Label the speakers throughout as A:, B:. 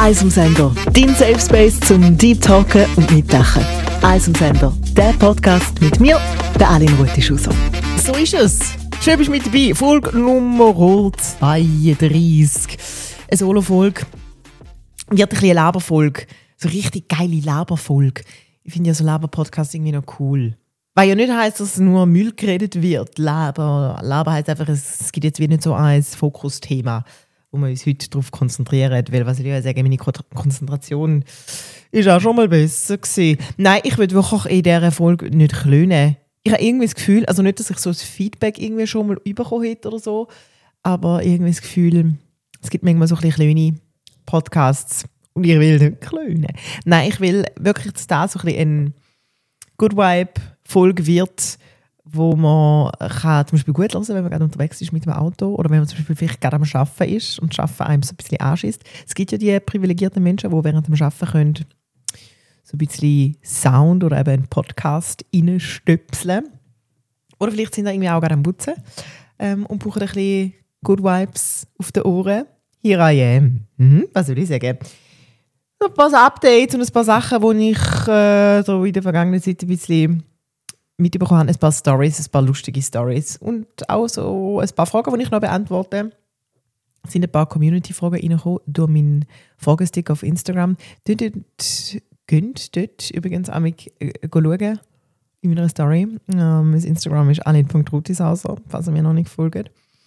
A: Eis am Sender, dein Safe Space zum Deep Talken und Mitdenken. Eis am Sender, der Podcast mit mir, der Aline Rutischusser. So ist es. Schön, bist du mit dabei. Folge Nummer 32. Eine Solo-Folge. Wird ein bisschen eine Laberfolge. So eine richtig geile Laberfolge. Ich finde ja so Laber-Podcast irgendwie noch cool. Weil ja nicht heisst, dass nur Müll geredet wird. Laber heisst einfach, es gibt jetzt wieder nicht so ein Fokusthema, wo wir uns heute darauf konzentrieren. Weil, was ich ja sagen, meine Konzentration ist auch schon mal besser gewesen. Nein, ich will wirklich in dieser Folge nicht klönen. Ich habe irgendwie das Gefühl, also nicht, dass ich so das Feedback irgendwie schon mal bekommen hätte oder so, aber irgendwie das Gefühl, es gibt manchmal so ein bisschen kleine Podcasts und ich will nicht klönen. Nein, ich will wirklich, dass das so ein bisschen eine Good Vibe-Folge wird, wo man kann zum Beispiel gut hören, wenn man gerade unterwegs ist mit dem Auto oder wenn man zum Beispiel vielleicht gerade am Arbeiten ist und Arbeiten einem so ein bisschen anschießt. Es gibt ja die privilegierten Menschen, die während dem Arbeiten können so ein bisschen Sound oder eben einen Podcast reinstöpseln. Oder vielleicht sind sie irgendwie auch gerade am Putzen und brauchen ein bisschen Good Vibes auf den Ohren. Here I am. Was soll ich sagen? So ein paar Updates und ein paar Sachen, die ich so in der vergangenen Zeit ein bisschen mitbekommen habe. Ein paar Stories, ein paar lustige Stories und auch so ein paar Fragen, die ich noch beantworte. Es sind ein paar Community-Fragen reingekommen durch meinen Fragestick auf Instagram. Könnt dort übrigens auch mal schauen in meiner Story. Mein Instagram ist aline.rutisauser, falls ihr mir noch nicht folgt.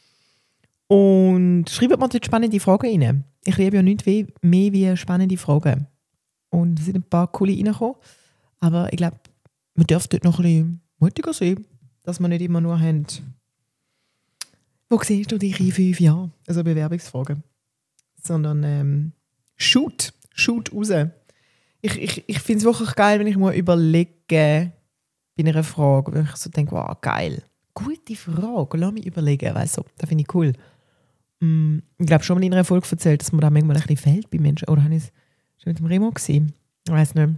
A: Und schreibt mir dort spannende Fragen rein. Ich liebe ja nichts mehr wie spannende Fragen. Und es sind ein paar coole reingekommen. Aber ich glaube, man darf dort noch ein bisschen mutiger sein, dass wir nicht immer nur haben, wo siehst du dich in 5 Jahren? Also Bewerbungsfragen. Sondern shoot raus. Ich finde es wirklich geil, wenn ich mal überlege bei einer Frage, wenn ich so denke, wow, geil, gute Frage, lass mich überlegen, weißt du, das finde ich cool. Ich glaube schon mal in einer Folge erzählt, dass mir da manchmal ein bisschen fehlt bei Menschen. Oder habe ich es schon mit dem Remo gesehen? Ich weiss nicht.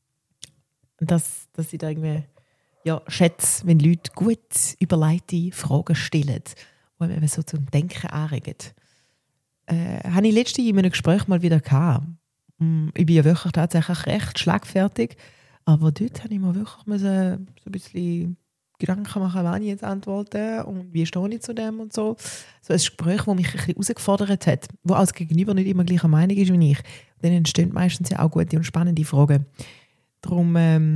A: Dass ich da irgendwie schätze, wenn Leute gut überlegte Fragen stellen, die mich so zum Denken anregen. Habe ich letztens in einem Gespräch mal wieder gehabt. Ich bin ja wirklich tatsächlich recht schlagfertig, aber dort habe ich mir wirklich so ein bisschen Gedanken machen, wann ich jetzt antworte und wie stehe ich zu dem und so. So ein Gespräch, das mich ein bisschen herausgefordert hat, wo auch das Gegenüber nicht immer gleicher Meinung ist wie ich. Dann entstehen meistens ja auch gute und spannende Fragen. Darum,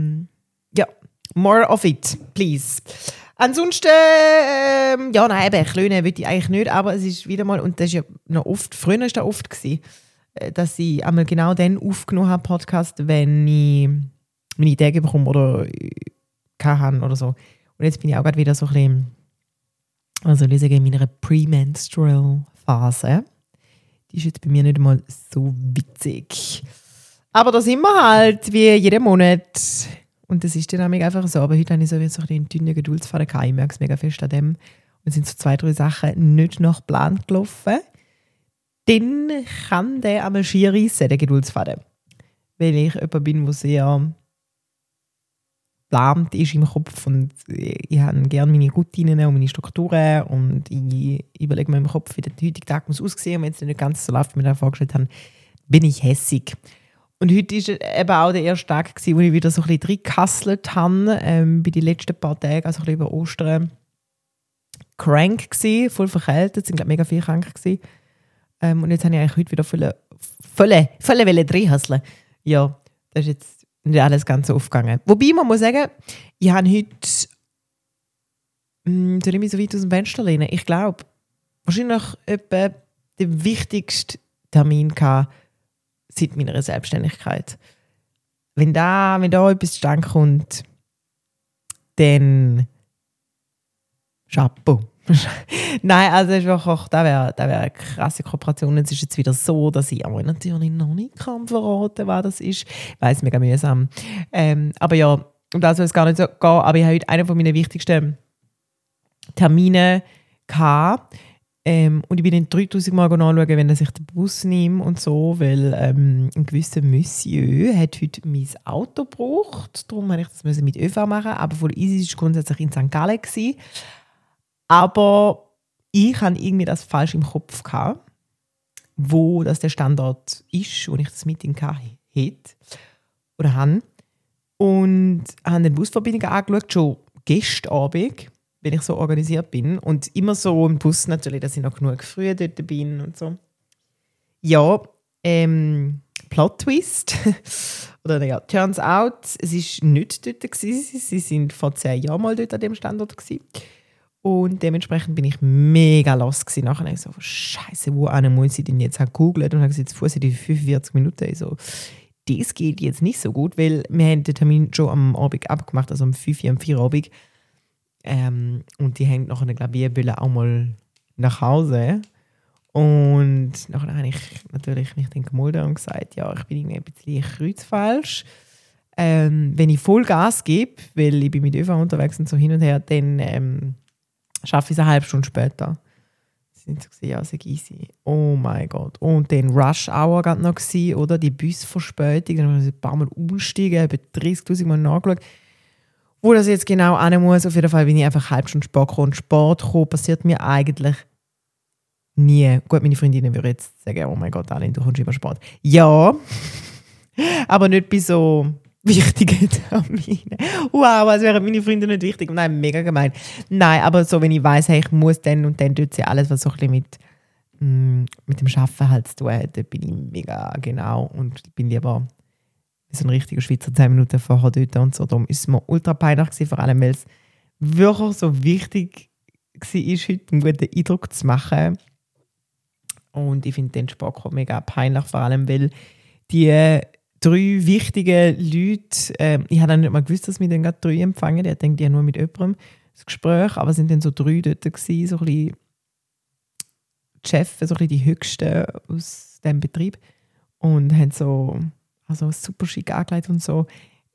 A: more of it, please. Ansonsten, klönen will ich eigentlich nicht, aber es ist wieder mal, und das ist ja noch oft, früher war das oft gewesen, dass ich einmal genau dann aufgenommen habe, Podcast, wenn ich meine Tage bekomme oder kann oder so. Und jetzt bin ich auch gerade wieder so ein bisschen, also ich sage, in meiner Premenstrual-Phase. Die ist jetzt bei mir nicht mal so witzig. Aber da sind wir halt, wie jeden Monat. Und das ist dann einfach so. Aber heute habe ich so einen dünnen Geduldsfaden gehabt. Ich merke es mega fest an dem. Und es sind so 2, 3 Sachen nicht nach Plan gelaufen. Dann kann der einmal schier reissen, der Geduldsfaden. Weil ich jemand bin, der sehr geplant ist im Kopf und ich habe gerne meine Routinen und meine Strukturen und ich überlege mir im Kopf, wie der heutige Tag muss aussehen, und wenn es nicht ganz so läuft, wie ich mir vorgestellt habe, bin ich hässig. Und heute war eben auch der erste Tag, wo ich wieder so ein bisschen reingehustelt habe, bei den letzten paar Tagen, also ein bisschen über Ostern, krank gewesen, voll verkältet, es sind glaube mega viel krank gewesen. Und jetzt habe ich eigentlich heute wieder volle reinhusteln. Ja, das ist jetzt nicht alles ganz so aufgegangen. Wobei, man muss sagen, ich habe heute soll ich mich so weit aus dem Fenster lehnen? Ich glaube, wahrscheinlich etwa den wichtigsten Termin gehabt seit meiner Selbstständigkeit. Wenn da etwas zustande kommt, dann Chapeau. Nein, also das wäre eine krasse Kooperation. Es ist jetzt wieder so, dass ich auch natürlich noch nicht verraten kann, was das ist. Ich weiss, mega mühsam. Aber ja, um das soll es gar nicht so gehen. Aber ich habe heute einen meiner wichtigsten Termine gehabt. Und ich bin dann 3000 Mal nachschauen, wenn er sich den Bus nimmt und so, weil ein gewisser Monsieur hat heute mein Auto gebraucht. Darum musste ich das mit ÖV machen. Aber von easy war es grundsätzlich in St. Gallen gewesen. Aber ich hatte irgendwie das falsch im Kopf gehabt. wo das der Standort ist, wo ich das Meeting hatte oder habe. Und habe den Busverbindung angeschaut, schon gestern Abend, wenn ich so organisiert bin. Und immer so im Bus natürlich, dass ich noch genug früh dort bin und so. Ja, Plot-Twist. Oder ja, turns out, es war nicht dort gewesen. Sie sind vor 10 Jahren mal dort an dem Standort gewesen. Und dementsprechend bin ich mega lost gewesen. Nachher habe ich so, Scheiße, wo muss ich denn jetzt? Ich habe gegoogelt und habe gesagt, jetzt fuhr sie die 45 Minuten. Ich so, das geht jetzt nicht so gut, weil wir haben den Termin schon am Abend abgemacht, also um 5 Uhr, um 4 Uhr Abend. Und die haben nachher, glaube ich, wollen auch mal nach Hause. Und nachher habe ich natürlich mich dann gemolden und gesagt, ja, ich bin irgendwie ein bisschen kreuzfalsch. Wenn ich voll Gas gebe, weil ich bin mit ÖV unterwegs und so hin und her, dann schaffe ich es eine halbe Stunde später. Sind so gesehen, ja, sehr easy. Oh mein Gott. Und dann Rush Hour gerade noch gewesen, oder? Die Busverspätung. Dann haben wir ein paar Mal umsteigen, habe 30'000 Mal nachgeschaut. Wo das jetzt genau hin muss, auf jeden Fall bin ich einfach eine halbe Stunde Sport gekommen. Und Sport kommen passiert mir eigentlich nie. Gut, meine Freundinnen würden jetzt sagen, oh mein Gott, Aline, du kommst immer Sport. Ja, aber nicht bei so wichtigen Termine. Wow, als wären meine Freunde nicht wichtig. Nein, mega gemein. Nein, aber so, wenn ich weiss, hey, ich muss dann und dann tut sie alles, was so ein bisschen mit dem Arbeiten halt zu tun hat, dann bin ich mega genau und ich bin lieber so ein richtiger Schweizer 10 Minuten vorher dort und so. Darum ist es mir ultra peinlich gewesen, vor allem, weil es wirklich so wichtig war, heute einen guten Eindruck zu machen. Und ich finde den Sport mega peinlich, vor allem, weil die 3 wichtige Leute, ich habe dann nicht mal gewusst, dass wir dann gerade 3 empfangen. Ich denke, die haben nur mit jemandem das Gespräch, aber es sind dann so 3 dort gewesen, so ein bisschen die Chefs, so ein bisschen die Höchsten aus diesem Betrieb und haben so super schick angelegt und so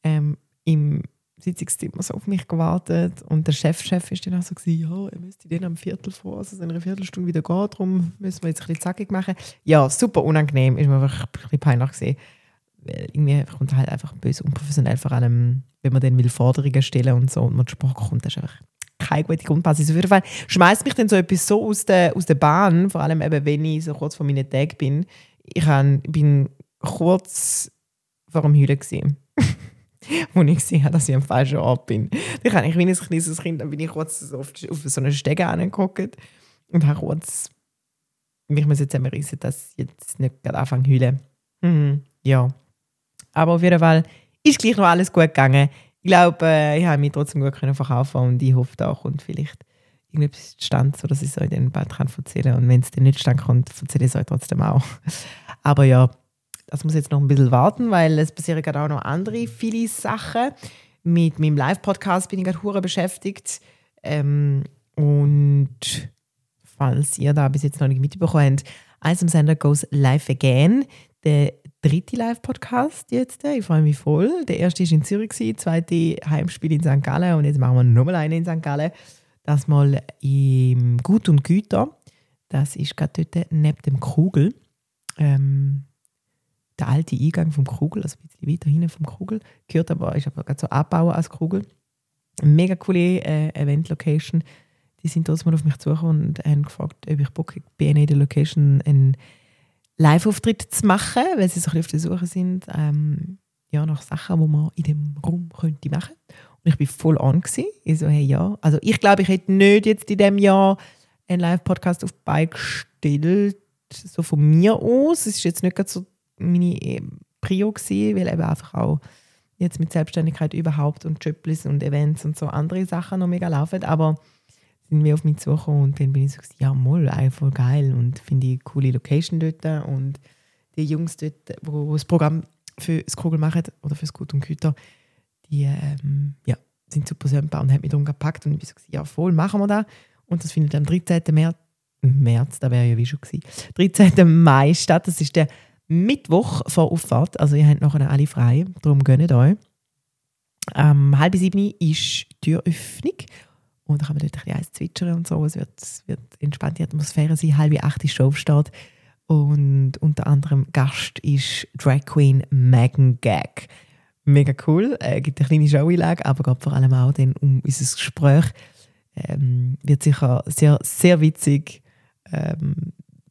A: im Sitzungszimmer so auf mich gewartet und der Chef ist dann auch so gewesen, ja, er müsste dann am Viertel vor, also in einer Viertelstunde wieder gehen, darum müssen wir jetzt ein bisschen zackig machen. Ja, super unangenehm, ist mir einfach ein bisschen peinlich gewesen. Weil irgendwie kommt halt einfach böse unprofessionell, vor allem, wenn man dann will Forderungen stellen und so und man zur Sprache kommt, das ist einfach keine gute Grundbasis. Auf jeden Fall schmeißt mich dann so etwas so aus der Bahn, vor allem eben, wenn ich so kurz vor meinen Tagen bin. Ich bin kurz vor dem Heulen gewesen, wo ich gesehen habe, dass ich am falschen Ort bin. Ich habe wie ein kleines Kind, dann bin ich kurz auf so eine Stege angeguckt und habe kurz mich zusammenrissen, dass ich jetzt nicht gerade anfange zu heulen. Ja. Aber auf jeden Fall ist gleich noch alles gut gegangen. Ich glaube, ich habe mich trotzdem gut verkaufen und ich hoffe, da kommt vielleicht irgendetwas zustande, sodass ich es euch dann bald erzählen kann. Und wenn es dann nicht zustande kommt, erzähle ich es euch trotzdem auch. Aber ja, das muss jetzt noch ein bisschen warten, weil es passieren gerade auch noch andere viele Sachen. Mit meinem Live-Podcast bin ich gerade hure beschäftigt. Und falls ihr da bis jetzt noch nicht mitbekommen habt, Eins am Sender goes live again. Der 3. Live-Podcast jetzt. Ich freue mich voll. Der erste war in Zürich, der zweite Heimspiel in St. Gallen und jetzt machen wir nochmal einen in St. Gallen. Das mal im Gut und Güter. Das ist gerade dort neben dem Krugel. Der alte Eingang vom Krugel, also ein bisschen weiter hinten vom Krugel. Ist aber gerade so abbauen als Krugel. Eine mega coole Event-Location. Die sind trotzdem mal auf mich zugekommen und haben gefragt, ob ich Bock habe, bei einer der Location einen Live-Auftritt zu machen, weil sie so ein bisschen auf der Suche sind nach Sachen, die man in dem Raum könnte machen. Und ich war voll on gewesen. Ich so, hey, ja. Also ich glaube, ich hätte nicht jetzt in diesem Jahr einen Live-Podcast auf die Beine gestellt, so von mir aus. Es war jetzt nicht so meine Prio gewesen, weil eben einfach auch jetzt mit Selbstständigkeit überhaupt und Jobs und Events und so andere Sachen noch mega laufen. Aber sind wir auf mich zugekommen und dann bin ich so gesagt, ja, moll, voll geil und finde ich eine coole Location dort und die Jungs dort, die das Programm für das Krugel machen oder für das Gut und Güter, die sind super sympathisch und haben mich darum gepackt und ich bin so gesagt, ja, voll, machen wir das. Und das findet am 13. März, da wäre ja wie schon gewesen, 13. Mai statt. Das ist der Mittwoch vor Auffahrt, also ihr habt nachher alle frei, darum gönnt euch. 6:30 ist die Türöffnung. Und da kann man dort ein bisschen Eis zwitschern und so. Es wird entspannte Atmosphäre sein. 7:30 ist Showstart. Und unter anderem Gast ist Drag Queen Megan Gag. Mega cool. Gibt eine kleine Show-Einlage, aber geht vor allem auch dann um unser Gespräch. Wird sicher sehr, sehr witzig.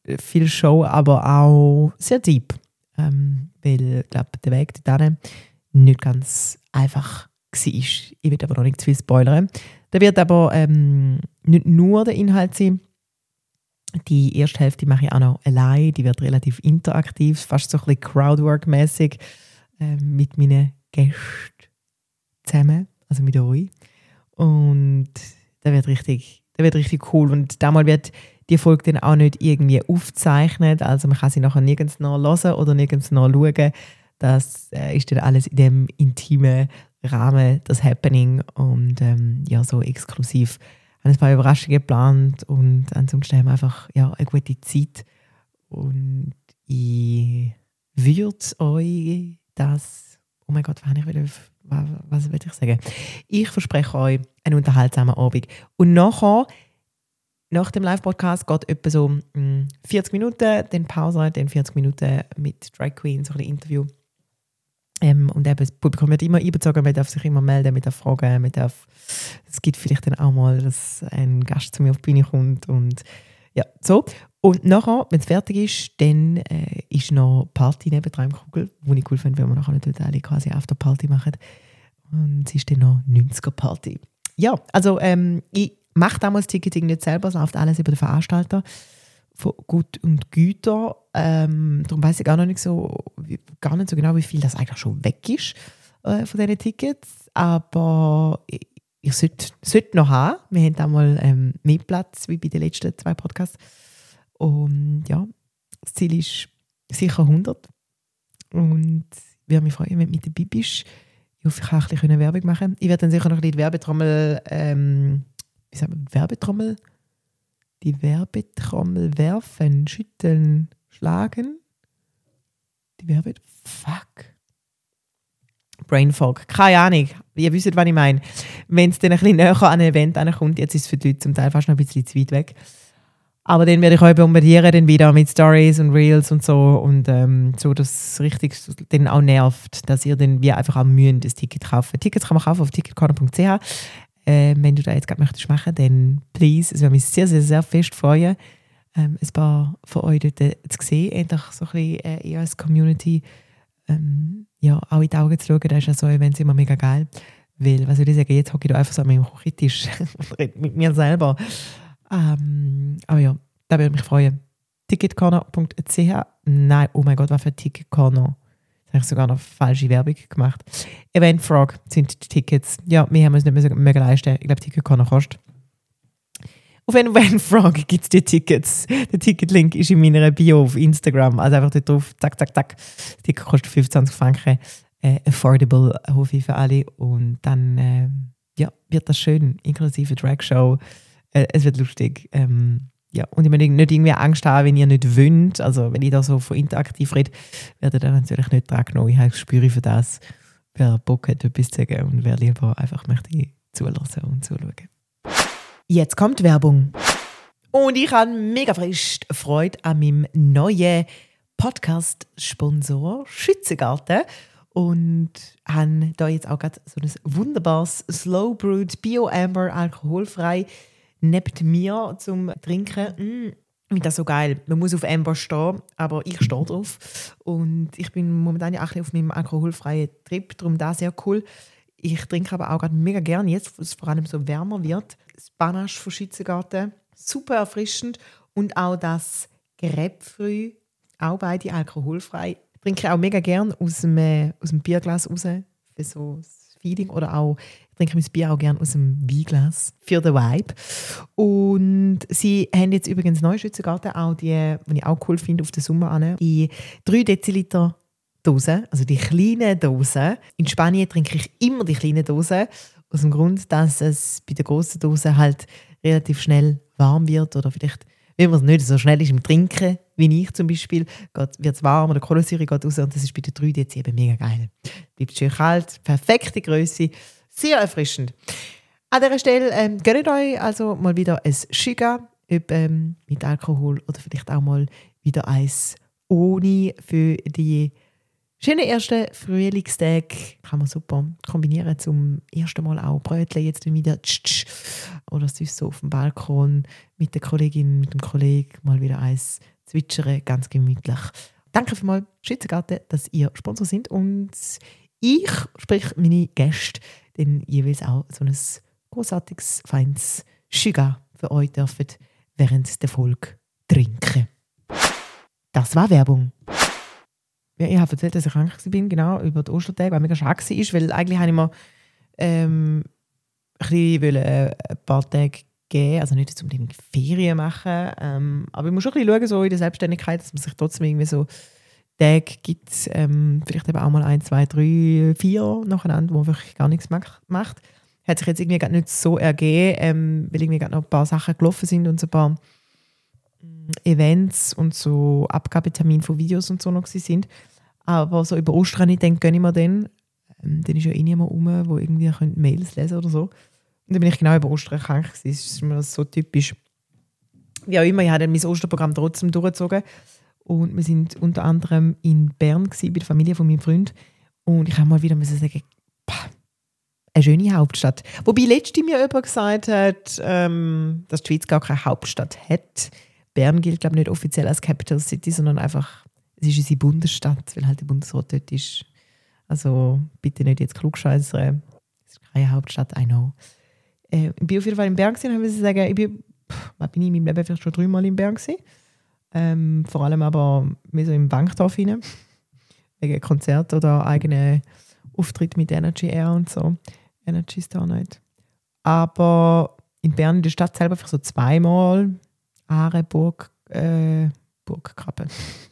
A: viel Show, aber auch sehr deep. Weil, ich glaube, der Weg dorthin nicht ganz einfach war. Ich will aber noch nicht zu viel spoilern. Da wird aber nicht nur der Inhalt sein. Die erste Hälfte mache ich auch noch allein. Die wird relativ interaktiv, fast so ein bisschen Crowdwork-mäßig mit meinen Gästen zusammen, also mit euch. Und der wird richtig cool. Und damals wird die Folge dann auch nicht irgendwie aufgezeichnet. Also man kann sie nachher nirgends noch hören oder nirgends noch schauen. Das ist dann alles in dem intimen Rahmen, das Happening. Und so exklusiv. Wir haben ein paar Überraschungen geplant und ansonsten haben wir einfach eine gute Zeit. Und ich würde euch das... Oh mein Gott, was will ich sagen? Ich verspreche euch einen unterhaltsamen Abend. Und nachher, nach dem Live-Podcast, geht etwa so 40 Minuten, dann Pause, dann 40 Minuten mit Drag Queen, so ein bisschen Interview. Und eben, das Publikum wird immer einbezogen, man darf sich immer melden, man darf fragen, es gibt vielleicht dann auch mal, dass ein Gast zu mir auf die Bühne kommt und ja, so. Und nachher, wenn es fertig ist, dann ist noch Party neben der Kugel, wo ich cool finde, wenn wir nachher nicht alle quasi Afterparty machen. Und es ist dann noch 90er-Party. Ja, also ich mache damals Ticketing nicht selber, es läuft alles über den Veranstalter von Gut und Güter. Darum weiss ich gar nicht so genau, wie viel das eigentlich schon weg ist von diesen Tickets. Aber ich sollte noch haben. Wir haben einmal mehr Platz wie bei den letzten 2 Podcasts. Und ja, das Ziel ist sicher 100. Und ich würde mich freuen, wenn du mit dabei bist. Ich hoffe, ich kann ein bisschen Werbung machen. Ich werde dann sicher noch ein bisschen die Werbetrommel, die Werbetrommel werfen, schütteln, schlagen. Brain Fog. Keine Ahnung. Ihr wisst, was ich meine. Wenn es dann ein bisschen näher an ein Event ankommt, jetzt ist es für die Leute zum Teil fast noch ein bisschen zu weit weg. Aber dann werde ich euch bombardieren dann wieder mit Stories und Reels und so. Und so, dass es richtig dann auch nervt, dass ihr dann wie einfach auch müsst das Ticket kaufen. Tickets kann man kaufen auf ticketcorner.ch. Wenn du da jetzt gerade möchtest machen, dann please. Es würde mich sehr, sehr, sehr fest freuen, ein paar von euch dort zu sehen. Endlich so ein bisschen eher als Community auch in die Augen zu schauen. Das ist ja so ein Event immer mega geil. Weil, was würde ich sagen, jetzt hocke ich da einfach so an meinem Küchentisch und rede mit mir selber. Aber ja, da würde mich freuen. Ticketcorner.ch. Nein, oh mein Gott, was für Ticketcorner. Da habe ich sogar noch falsche Werbung gemacht. Eventfrog sind die Tickets. Ja, wir haben uns nicht mehr leisten. Ich glaube, Ticketcorner kostet. Auf Eventfrog gibt es die Tickets. Der Ticketlink ist in meiner Bio auf Instagram. Also einfach dort drauf, zack, zack, zack. Das Ticket kostet 25 Franken. Affordable, hoffe ich für alle. Und dann wird das schön, inklusive Dragshow. Es wird lustig. Und ich möchte nicht irgendwie Angst haben, wenn ihr nicht wollt. Also wenn ich da so von interaktiv rede, werdet ihr natürlich nicht dran genommen. Ich habe ein Gespür für das, wer Bock hat, etwas zu sagen und wer lieber einfach möchte zulassen und zuschauen. Jetzt kommt Werbung. Und ich habe mega frisch Freude an meinem neuen Podcast-Sponsor Schützengarten. Und habe da jetzt auch gerade so ein wunderbares Slow Brewed Bio Amber alkoholfrei neben mir zum Trinken. Ich finde das so geil. Man muss auf Amber stehen, aber ich stehe drauf. Und ich bin momentan ja auch auf meinem alkoholfreien Trip, darum da sehr cool. Ich trinke aber auch gerade mega gerne, jetzt wo es vor allem so wärmer wird, das Panache von Schützengarten. Super erfrischend. Und auch das Grapefruit, auch beide alkoholfrei. Ich trinke auch mega gerne aus dem Bierglas raus, für so das Feeling. Oder auch, ich trinke mein Bier auch gerne aus dem Weinglas, für den Vibe. Und sie haben jetzt übrigens neue Schützengarten, auch die ich auch cool finde, auf den Sommer an. Die 3 Deziliter Dosen, also die kleinen Dosen. In Spanien trinke ich immer die kleinen Dosen, aus dem Grund, dass es bei den grossen Dosen halt relativ schnell warm wird oder vielleicht, wenn man es nicht so schnell ist im Trinken, wie ich zum Beispiel, wird es warm oder die Kohlensäure geht raus und das ist bei den 3 Dezi eben mega geil. Bleibt schön kalt, perfekte Größe, sehr erfrischend. An dieser Stelle gönnt euch also mal wieder ein Shiga, ob mit Alkohol oder vielleicht auch mal wieder eins ohne für die schönen ersten Frühlingstage. Kann man super kombinieren, zum ersten Mal auch Brötchen jetzt wieder oder sonst so auf dem Balkon mit der Kollegin, mit dem Kollegen mal wieder eins zwitschern, ganz gemütlich. Danke vielmals, Schützengarten, dass ihr Sponsor sind und ich, sprich meine Gäste, dann jeweils auch so ein großartiges, feines Sugar für euch dürfen während der Folge trinken. Das war Werbung. Ja, ich habe erzählt, dass ich krank war, genau, über die Ostertage, weil mega schade war, weil eigentlich habe ich mir ein paar Tage geben, also nicht jetzt unbedingt Ferien machen, aber ich muss schon ein bisschen schauen, so in der Selbstständigkeit, dass man sich trotzdem irgendwie so Tage gibt, vielleicht eben auch mal 1, 2, 3, 4 nacheinander, wo man wirklich gar nichts macht. Hat sich jetzt irgendwie gerade nicht so ergeben, weil irgendwie gerade noch ein paar Sachen gelaufen sind und so ein paar Events und so Abgabetermine von Videos und so noch sind. Aber so über Ostern, ich denke, gönne ich mir den. Dann ist ja eh niemand rum, der irgendwie Mails lesen oder so. Und dann bin ich genau über Ostern krank gewesen. Das ist mir so typisch. Wie auch immer, ich habe dann mein Osterprogramm trotzdem durchgezogen. Und wir sind unter anderem in Bern gewesen, bei der Familie von meinem Freund. Und ich habe mal wieder sagen, eine schöne Hauptstadt. Wobei letztes mir jemand gesagt hat, dass die Schweiz gar keine Hauptstadt hat. Bern gilt, glaube ich, nicht offiziell als Capital City, sondern einfach, es ist unsere Bundesstadt, weil halt der Bundesrat dort ist. Also bitte nicht jetzt klugscheissern. Es ist keine Hauptstadt, I know. Ich bin auf jeden Fall in Bern gewesen, habe ich sagen, ich bin in meinem Leben vielleicht schon 3 Mal in Bern gewesen. Vor allem aber mehr so im Bankdorf rein. Wegen Konzert oder eigenen Auftritt mit Energy Air und so. Energy Star Night. Aber in Bern, in der Stadt selber, vielleicht so 2 Mal. Aare, Burggraben.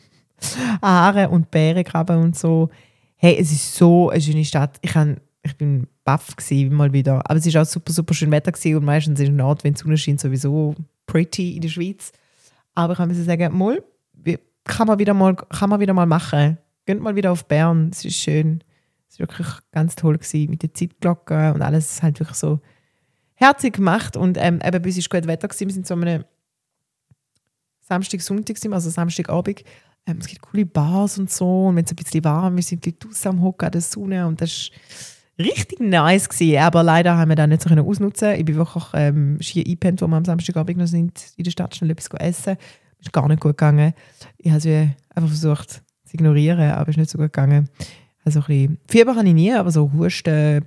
A: Aare und Bärengraben und so. Hey, es ist so eine schöne Stadt. Ich bin baff gewesen, mal wieder. Aber es war auch super, super schön Wetter gewesen und meistens ist Nord, wenn die Sonne scheint, sowieso pretty in der Schweiz. Aber ich kann mir sagen, mal, kann man wieder mal machen. Geht mal wieder auf Bern, es ist schön. Es war wirklich ganz toll gewesen, mit der Zeitglocke und alles ist halt wirklich so herzig gemacht. Und eben bei uns war gut Wetter gewesen. Wir sind so an einem Samstag, Sonntag, also Samstagabend. Es gibt coole Bars und so. Und wenn es ein bisschen warm ist, sind die Leute draussen am Hocken an der Sonne. Und das war richtig nice gewesen. Aber leider haben wir das nicht so ausnutzen. Ich bin wirklich schier eingepennt, wo wir am Samstagabend noch sind, in der Stadt schnell etwas essen. Ist gar nicht gut gegangen. Ich habe es einfach versucht zu ignorieren, aber es ist nicht so gut gegangen. Also ein bisschen Fieber habe ich nie, aber so Husten,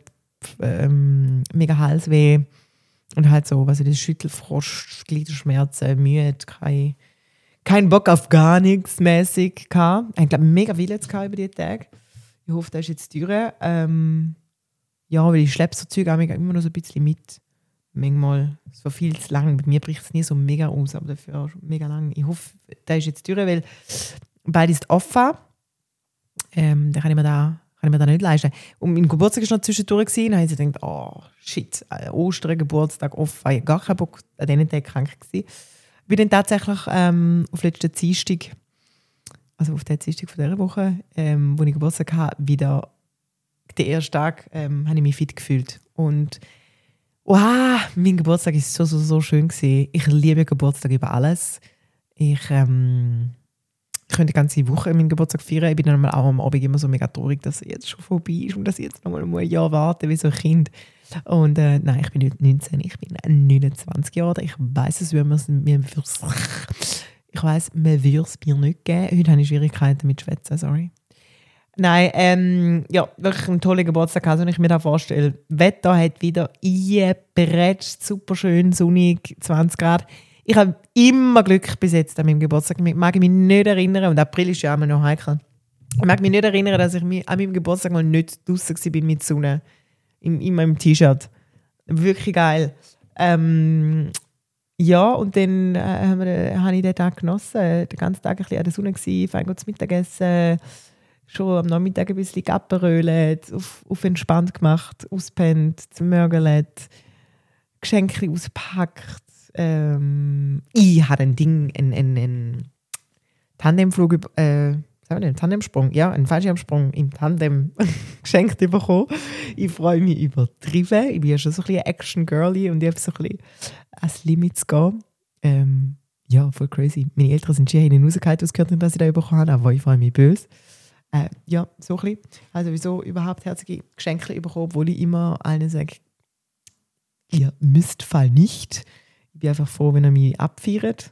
A: mega Halsweh und halt so, was ist Schüttelfrost, Gliederschmerzen, müde, kein Bock auf gar nichts mäßig gehabt. Ich glaube, mega viel jetzt über die Tage. Ich hoffe, das ist jetzt durch. Ja, weil ich schleppe so Zeug auch immer noch so ein bisschen mit. Manchmal so viel zu lang. Bei mir bricht es nie so mega aus, aber dafür auch mega lang. Ich hoffe, das ist jetzt durch, weil bald ist offen. Dann kann ich mir da nicht leisten. Und mein Geburtstag war noch zwischendurch gewesen. Dann habe ich gedacht, oh shit, Ostern, Geburtstag offen. Ich war gar keinen Bock, an diesen Tag krank gewesen. Ich bin dann tatsächlich auf letzten Dienstag, also auf den Dienstag von dieser Woche, wo ich Geburtstag hatte, wieder den ersten Tag habe ich mich fit gefühlt. Und mein Geburtstag war so schön gewesen. Ich liebe Geburtstag über alles. Ich könnte die ganze Woche meinen Geburtstag feiern. Ich bin dann auch am Abend immer so mega traurig, dass er jetzt schon vorbei ist und dass ich jetzt noch mal ein Jahr warten wie so ein Kind. Und nein, ich bin nicht 19, ich bin 29 Jahre alt. Ich weiss, man würde es mir nicht geben. Heute habe ich Schwierigkeiten mit Schwätzen, sorry. Nein, ja, wirklich ein toller Geburtstag, wenn ich mir das vorstelle. Wetter hat wieder eingebretscht, super schön, sonnig, 20 Grad. Ich habe immer Glück bis jetzt an meinem Geburtstag. Ich mag mich nicht erinnern, und April ist ja immer noch heikel. Ich mag mich nicht erinnern, dass ich an meinem Geburtstag mal nicht draußen war mit Sonne. In meinem T-Shirt. Wirklich geil. Ja, und dann habe ich den Tag genossen. Den ganzen Tag ein bisschen an der Sonne gewesen, fein gut zu Mittagessen. Schon am Nachmittag ein bisschen Gapperölet, auf entspannt gemacht, ausgepennt, zmörgelt, Geschenke auspackt. Ich hatte einen Tandemflug, Tandemsprung, ja, einen Fallschirmsprung im Tandem geschenkt bekommen. Ich freue mich übertrieben. Ich bin ja schon so ein bisschen Action-Girly und ich habe so ein bisschen ans Limit zu gehen. Ja, voll crazy. Meine Eltern sind schon hinten rausgehalten, ausgehört, dass ich da bekommen habe, aber ich freue mich böse. Ja, so ein bisschen. Also wieso überhaupt herzige Geschenke bekommen, obwohl ich immer allen sage, ihr müsst Fall nicht. Ich bin einfach froh, wenn ihr mich abfeiert.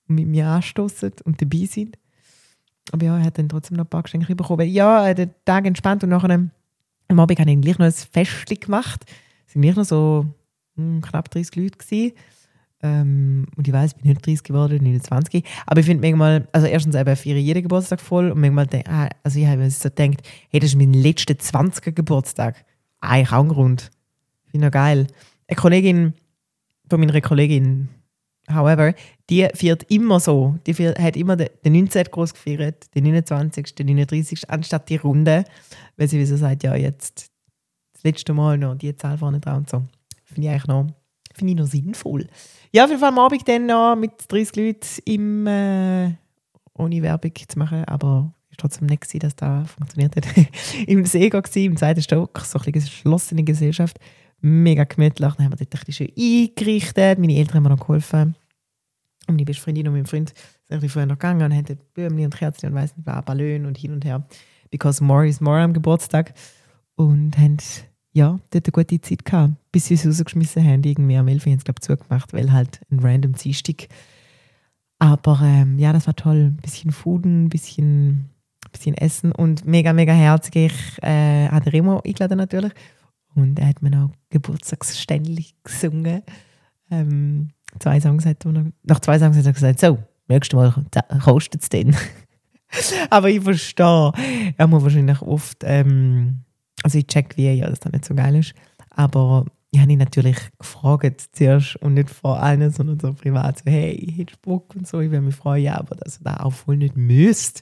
A: und mit mir anstoßen und dabei sind. Aber ja, er hat dann trotzdem noch ein paar Geschenke bekommen. Ja, der Tag entspannt und nachher am Abend habe ich gleich noch ein Festchen gemacht. Es waren gleich noch so knapp 30 Leute gewesen. Und ich weiss, ich bin nicht 30 geworden, 29. Aber ich finde manchmal, also erstens eben feiere jeden Geburtstag voll und manchmal also ich habe so gedacht, hey, das ist mein letzter 20er Geburtstag. Eigentlich auch ein Grund. Finde ich noch geil. Eine Kollegin von meiner Kollegin, however, die feiert immer so. Die hat immer den 19. groß gefeiert, den 29., den 39., anstatt die Runde. Weil sie so sagt, ja, jetzt das letzte Mal noch die Zahl vorne dran und so. Finde ich eigentlich noch sinnvoll. Ja, auf jeden Fall am Abend dann noch mit 30 Leuten ohne Werbung zu machen, aber es war trotzdem nicht gewesen, dass das funktioniert hat. Im See gewesen, im zweiten Stock, so eine geschlossene Gesellschaft. Mega gemütlich. Dann haben wir dort ein bisschen schön eingerichtet. Meine Eltern haben mir noch geholfen. Und meine beste Freundin und mein Freund sind ein bisschen früher noch gegangen und haben Blümchen und Kerzen und weiss nicht was, Ballon und hin und her. Because more is more am Geburtstag. Und haben ja, dort eine gute Zeit gehabt, bis sie es rausgeschmissen haben. Irgendwie am 11. haben sie, glaube ich, zugemacht, weil halt ein random Dienstag. Aber ja, das war toll. Ein bisschen Fuden, ein bisschen Essen und mega, mega herzig. Ich hatte Remo eingeladen natürlich. Und er hat mir noch Geburtstagsständchen gesungen. Nach 2 Songs hat er gesagt, so, nächstes Mal kostet es dann. Aber ich verstehe. Er muss wahrscheinlich oft, also ich check wie, ja, dass das nicht so geil ist. Aber ich habe ihn natürlich gefragt zuerst und nicht vor allen, sondern so privat. So, hey, ich hätte Bock und so, ich würde mich freuen, aber dass er da auch voll nicht müsste.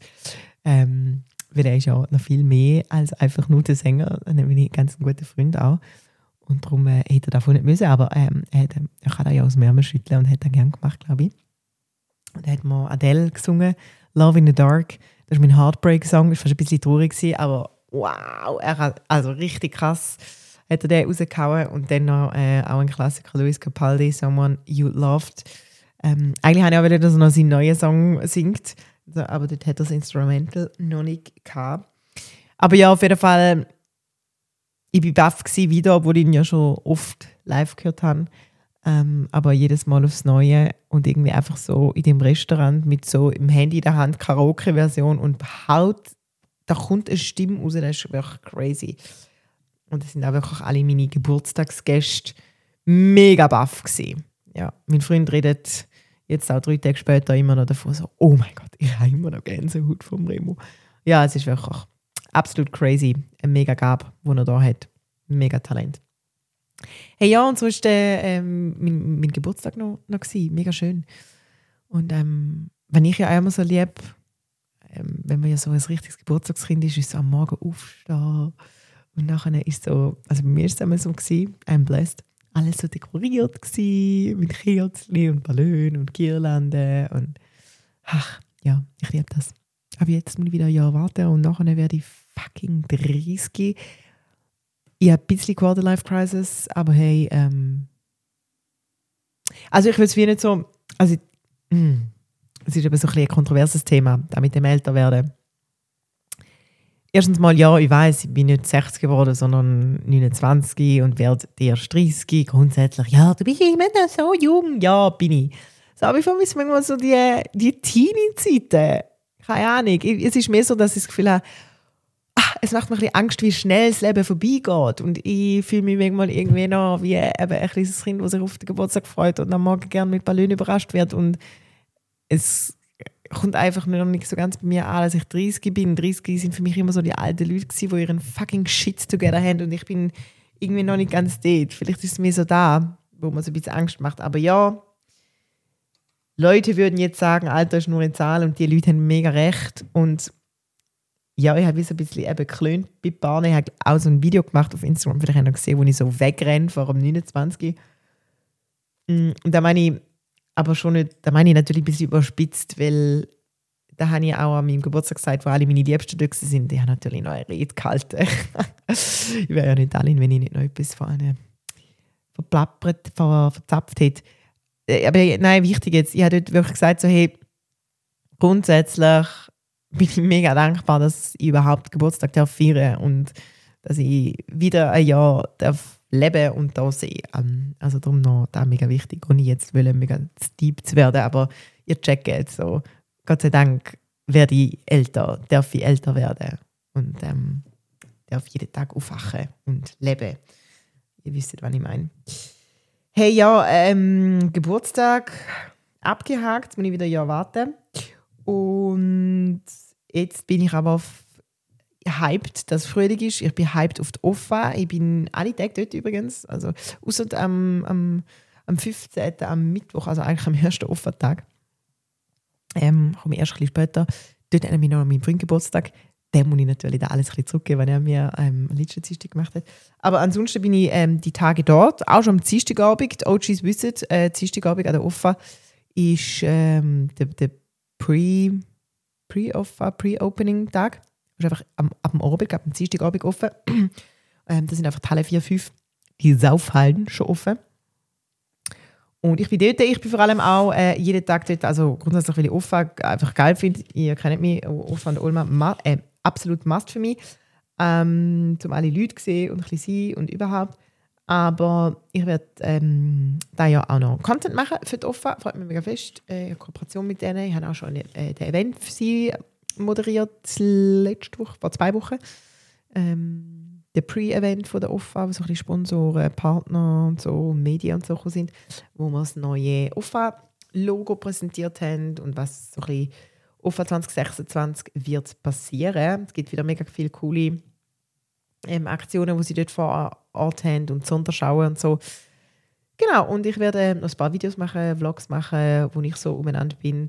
A: Weil er ist ja noch viel mehr als einfach nur der Sänger. Dann bin ich ganz ein guter Freund auch. Und darum hätte er davon nicht müssen. Aber er kann ja aus dem Ärmel schütteln und hat das gerne gemacht, glaube ich. Und er hat mal Adele gesungen, Love in the Dark. Das ist mein Heartbreak-Song. Das war fast ein bisschen traurig, aber wow, er hat also richtig krass hat er den rausgehauen. Und dann noch auch ein Klassiker, Luis Capaldi, Someone You Loved. Eigentlich habe ich auch wieder, dass er noch seinen neuen Song singt. Aber dort hat er das Instrumental noch nicht gehabt. Aber ja, auf jeden Fall, ich war baff wieder, obwohl ich ihn ja schon oft live gehört habe. Aber jedes Mal aufs Neue und irgendwie einfach so in dem Restaurant mit so im Handy in der Hand Karaoke-Version und halt, da kommt eine Stimme raus, das ist wirklich crazy. Und das sind auch wirklich alle meine Geburtstagsgäste mega baff gewesen. Ja, mein Freund redet jetzt auch 3 Tage später immer noch davon so, oh mein Gott, ich habe immer noch Gänsehaut vom Remo. Ja, es ist wirklich absolut crazy. Ein mega Gab, den er da hat. Mega Talent. Hey, ja, und so war mein Geburtstag noch gewesen. Mega schön. Und wenn ich ja immer so liebe, wenn man ja so ein richtiges Geburtstagskind ist so am Morgen aufstehen. Und nachher ist so, also bei mir war es immer so gewesen, I'm blessed, alles so dekoriert gewesen, mit Kerzen und Ballon und Girlanden und ach, ja, ich liebe das. Aber jetzt muss ich wieder ein Jahr warten und nachher werde ich fucking 30. Ich habe ein bisschen Quarter-Life-Crisis, aber hey, also ich will es wie nicht so, also es ist aber so ein kontroverses Thema, da mit dem Älterwerden. Erstens mal, ja, ich weiss, ich bin nicht 60 geworden, sondern 29 und werde erst 30. Grundsätzlich, ja, du bist immer noch so jung. Ja, bin ich. So, aber ich vermisse manchmal so die Teenie-Zeiten. Keine Ahnung. Es ist mehr so, dass ich das Gefühl habe, es macht mir ein bisschen Angst, wie schnell das Leben vorbeigeht. Und ich fühle mich manchmal irgendwie noch wie eben ein kleines Kind, das sich auf den Geburtstag freut und am Morgen gerne mit Ballon überrascht wird. Und es kommt einfach noch nicht so ganz bei mir an, als ich 30 bin. 30 sind für mich immer so die alten Leute gewesen, die ihren fucking Shit together haben und ich bin irgendwie noch nicht ganz dort. Vielleicht ist es mir so da, wo man so ein bisschen Angst macht. Aber ja, Leute würden jetzt sagen, Alter ist nur eine Zahl und die Leute haben mega recht. Und ja, ich habe so ein bisschen eben geklönt bei Barney. Ich habe auch so ein Video gemacht auf Instagram, vielleicht habt ihr gesehen, wo ich so wegrenne vor dem 29. Und da meine ich aber schon nicht, da meine ich natürlich ein bisschen überspitzt, weil da habe ich auch an meinem Geburtstag gesagt, wo alle meine Liebsten da sind, die haben natürlich noch eine Rede gehalten. Ich wäre ja nicht Alin, wenn ich nicht noch etwas von ihnen verzapft hätte. Aber nein, wichtig jetzt, ich habe dort wirklich gesagt, so, hey, grundsätzlich bin ich mega dankbar, dass ich überhaupt Geburtstag feiern darf und dass ich wieder ein Jahr darf leben und da sehen. Also darum noch da mega wichtig, ohne jetzt mega deep zu werden, aber ihr checkt, so, Gott sei Dank werde ich älter, darf ich älter werden und darf jeden Tag aufwachen und leben. Ihr wisst, was ich meine. Hey, ja, Geburtstag abgehakt, jetzt muss ich wieder ein Jahr warten. Und jetzt bin ich aber hyped, dass Frühling ist. Ich bin hyped auf die OFA. Ich bin alle Tage dort übrigens. Also, ausser am 15. am Mittwoch, also eigentlich am ersten OFA-Tag. Komme ich erst ein bisschen später. Dort habe ich noch meinen Freund Geburtstag. Dem muss ich natürlich da alles ein bisschen zurückgeben, was er mir letzten Dienstag gemacht hat. Aber ansonsten bin ich die Tage dort. Auch schon am Dienstagabend. Die OGs wissen, Dienstagabend an der OFA ist der Pre-Opening-Tag. Das ist einfach ab dem Abend, ab dem Dienstagabend offen. Da sind einfach die Halle 4, 5, die Saufhallen schon offen. Und ich bin dort, ich bin vor allem auch jeden Tag dort, also grundsätzlich, weil ich OFA einfach geil finde. Ihr kennt mich, OFA und Ulma, absolut Must für mich. Um alle Leute zu sehen und ein bisschen sein und überhaupt. Aber ich werde da ja auch noch Content machen für die OFA. Freut mich mega fest. Eine Kooperation mit denen. Ich habe auch schon den Event für sie moderiert, letzte Woche, vor 2 Wochen. Der Pre-Event von der OFA, wo so ein bisschen Sponsoren, Partner und so, Medien und so sind, wo wir das neue OFA-Logo präsentiert haben und was so ein bisschen OFA 2026 wird passieren. Es gibt wieder mega viele coole Aktionen, die sie dort vor Ort haben und Sonderschauen und so. Genau, und ich werde noch ein paar Videos machen, Vlogs machen, wo ich so umeinander bin.